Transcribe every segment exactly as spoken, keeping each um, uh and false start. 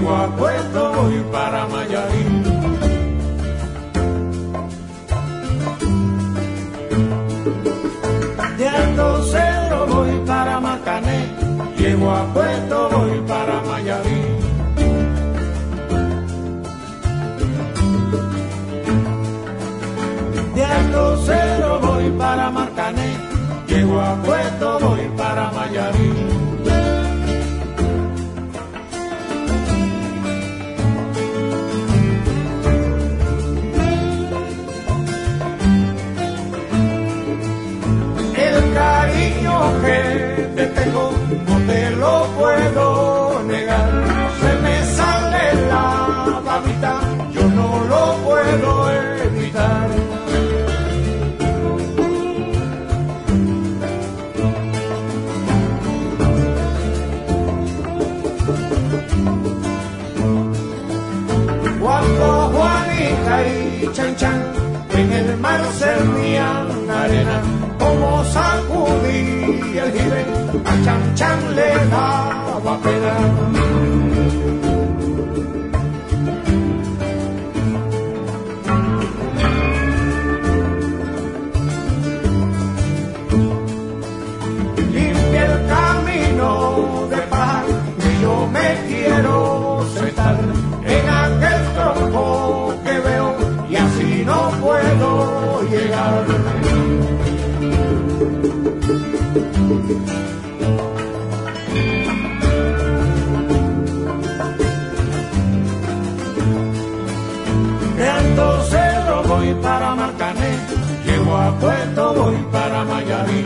llego a Puerto, voy para Mayarín. De Alto Cedro voy para Marcané, llego a Puerto, voy para Mayarín. De Alto Cedro voy para Marcané, llego a Puerto, voy para Mayarín. El cariño que te tengo no te lo puedo negar. Se me sale la babita, yo no lo puedo evitar. Cuando Juanita y Chan Chan en el mar servían arena, como sacudí el jibe, a Chan Chan le daba pena. Limpia el camino de paz, que yo me quiero sentar en aquel tronco que veo y así no puedo llegar. De Alto Cedro voy para Marcané, llego a Puerto, voy para Mayarín.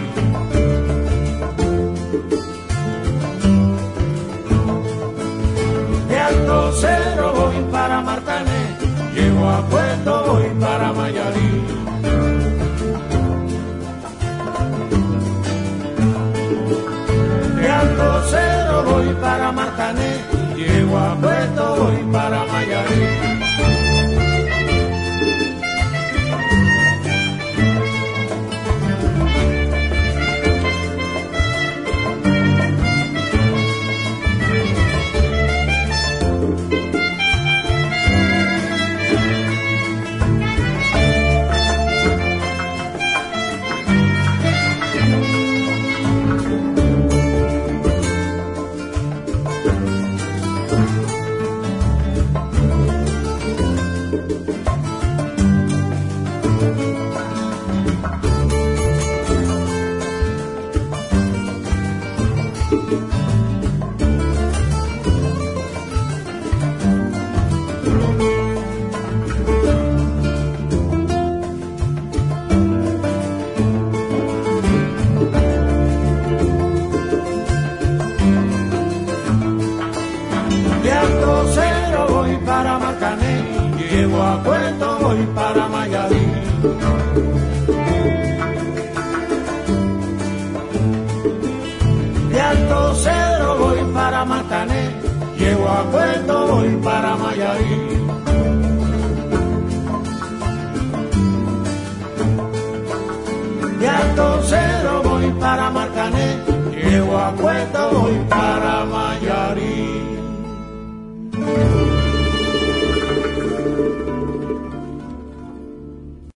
De Alto Cedro voy para Marcané, llego a Puerto, voy para Mayarín. De Alto Cedro voy para Marcané, llego a Puerto, voy para Mayarín. Para Marcané, llego a Puerto, voy para Mayarín. De Alto Cedro voy para Marcané, llego a Puerto, voy para Mayarín. De Alto Cedro voy para Marcané,